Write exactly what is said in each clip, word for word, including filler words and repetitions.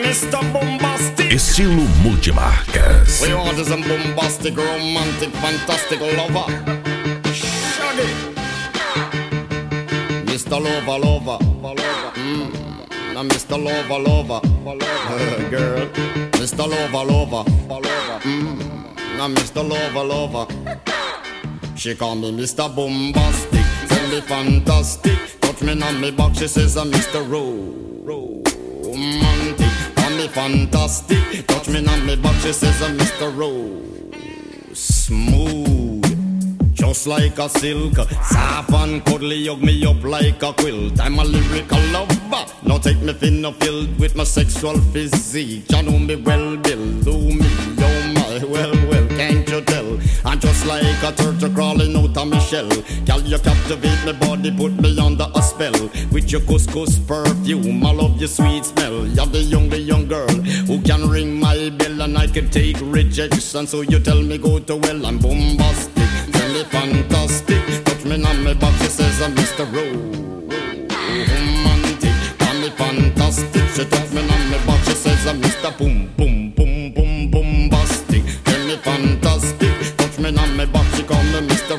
Mister Bombastic. Estilo multimarcas. We want is a bombastic, romantic, fantastic lover. Shaggy. Mister Lover, lover, lover. Mm. Now Mister Lover, lover, lover. Girl. Mister Lover, lover, lover. Mm. Now Mister Lover, lover. She call me Mister Bombastic, tell me fantastic. Touch me on me back, she says I'm Mister Romantic. Call me fantastic, touch me on me back, she says I'm Mister Smooth, just like a silk. Soft and cuddly, hug me up like a quilt. I'm a lyrical lover, now take me thin or filled with my sexual physique. You know me well, Bill, do me, oh my, well, well, can't you tell? I'm just like a turtle crawling out of my shell. Girl, you captivate my body, put me under a spell. With your couscous perfume, I love your sweet smell. You're the young, the young girl who can ring my bell, and I can take rejection. So you tell me go to well, I'm bombastic, tell me fantastic. Touch me on my back, she says I'm Mister Romantic. Call me fantastic, she touch me on my back, she says I'm Mister Boom, boom, boom, boom, bombastic. Tell me fantastic. Me on me back, she call me Mister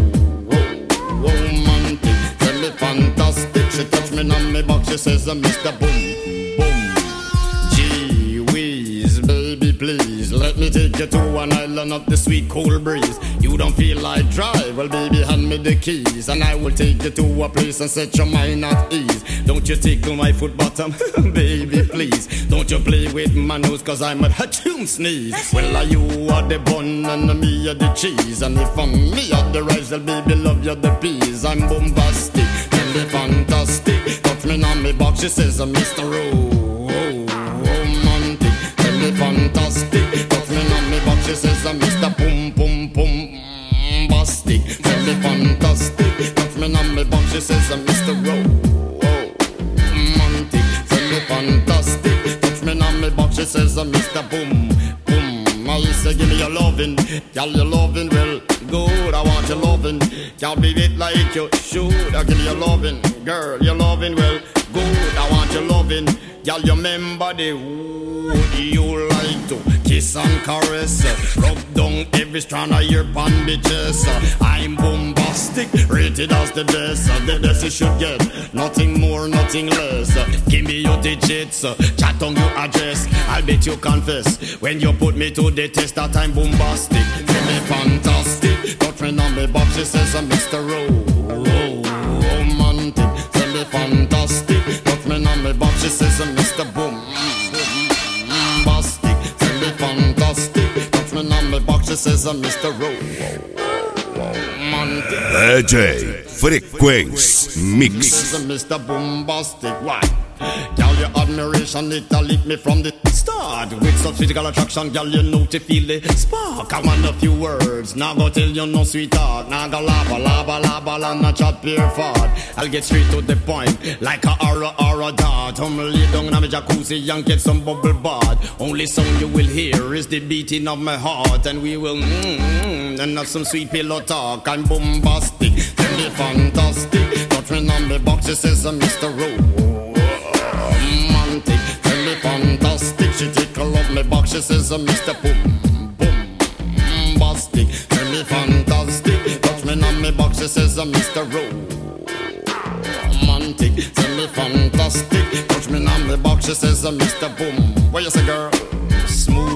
Romantic. Tell me fantastic. She touch me on me back, she says I'm Mister Boom, boom. Gee whiz, baby please, let me take you to an island of the sweet cool breeze. You don't feel like drive, well baby hand me the keys, and I will take you to a place and set your mind at ease. Don't you tickle my foot bottom, baby please. Don't you play with my nose, cause I'm a hatchoon sneeze. Well, are you are the bun and me are the cheese, and if I'm me are the rice, well baby love you the peas. I'm bombastic, tell me fantastic. Touch me on me box, she says I'm Mister Romantic. Tell me fantastic. Touch me on me box, she says I'm Mister Boom, boom, boom. Bastic, tell me fantastic. Touch me on me box, she says I'm Mister Romantic. Tell me fantastic. Touch me on me box, she says I'm Mister Boom, boom. I say give me your lovin', girl your lovin' well good. I want your lovin', can't be it like you should. I give me your lovin', girl your lovin' well good. I want your lovin', girl you remember the wood you like to kiss and caress, rub down every strand of your bandages. I'm bombastic, rated as the best. The best you should get, nothing more, nothing less. Give me your digits, chat on your address. I'll bet you confess when you put me to the test that I'm bombastic. Tell me fantastic, touch me on me box, she says I'm Mister Romantic. Tell me fantastic, touch me on me box, she says I'm Mister Boom. Fantastic, touch me on me box, she says I'm Mister Romantic. D J Frequency Mix. Mister Bombastic, why? Girl, your admiration, it'll lead me from the start. With such physical attraction, girl, you know to feel the spark. I want a few words, now go tell you no sweetheart. Now go lava, lava, lava, and not chat pure fart. I'll get straight to the point, like a aura, aura dart. I'm lay down in my jacuzzi and get some bubble bath. Only sound you will hear is the beating of my heart, and we will mmm, and have some sweet pillow talk. I'm bombastic, tell me fantastic. Touch me on the box, she says I'm Mister Romantic. Tell me fantastic. She tickle up my box, she says I'm Mister Boom, boom, bastic. Tell me fantastic. Touch me on my box, she says I'm Mister Romantic. Tell me fantastic. Touch me on my box, she says I'm Mister Boom. What you say, girl? Smooth.